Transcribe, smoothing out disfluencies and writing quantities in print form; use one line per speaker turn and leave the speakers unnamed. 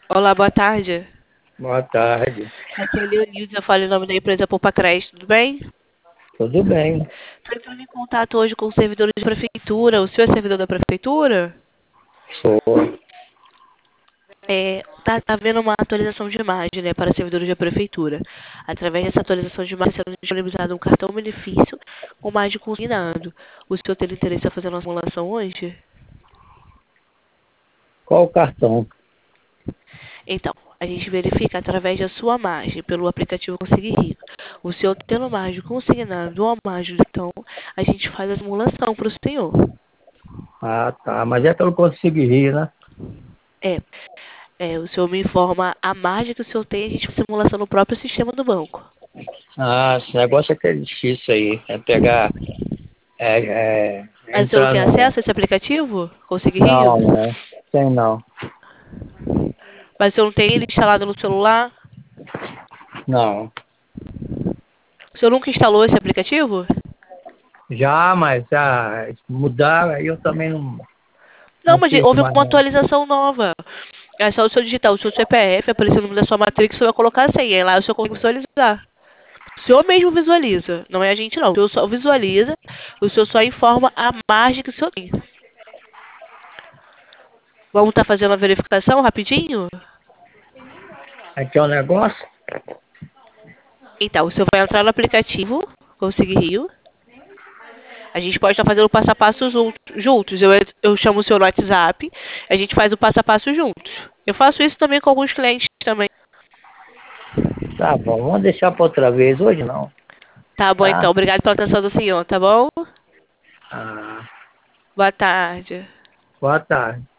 Olá, boa tarde.
Boa tarde.
Aqui é a Leonilda, eu falo em nome da empresa Poupa tudo bem?
Tudo bem?
Estou entrando em contato hoje com os servidores da prefeitura. O senhor é servidor da prefeitura?
Sou.
Tá havendo uma atualização de imagem, né, para servidores da prefeitura. Através dessa atualização de imagem, será disponibilizado um cartão benefício com mais de consignado. O senhor tem interesse em fazer uma simulação hoje?
Qual o cartão?
Então, a gente verifica através da sua margem pelo aplicativo Conseguir Rico. O senhor tendo margem consignado ou a margem, então, a gente faz a simulação para o senhor.
Ah, tá. Mas é pelo conseguiria, né?
É, o senhor me informa a margem que o senhor tem, a gente faz a simulação no próprio sistema do banco.
Ah, esse negócio é que é difícil aí. É pegar.
Mas o senhor não
Entrar
tem
no.
acesso a esse aplicativo? Conseguir Rio?
Não, né? Tem não.
Mas o senhor não tem ele instalado no celular?
Não.
O senhor nunca instalou esse aplicativo?
Já, mas já mudar, aí eu também não,
Não,
não
mas
fico
houve
mais
uma
não.
atualização nova. É só o seu digitar o seu CPF, aparecer o número da sua matrícula, o senhor vai colocar a senha. E lá o senhor consegue visualizar. O senhor mesmo visualiza, não é a gente não. O senhor só visualiza, o senhor só informa a margem que o senhor tem. Vamos estar fazendo a verificação rapidinho?
Aqui é o negócio?
Então, o senhor vai entrar no aplicativo, Conseguir Rio. A gente pode estar fazendo o passo a passo juntos. Eu chamo o senhor no WhatsApp, a gente faz o passo a passo juntos. Eu faço isso também com alguns clientes também.
Tá bom, vamos deixar para outra vez. Hoje não.
Tá bom
Tá?
então, obrigado pela atenção do senhor, tá bom?
Ah,
Boa tarde.
boa tarde.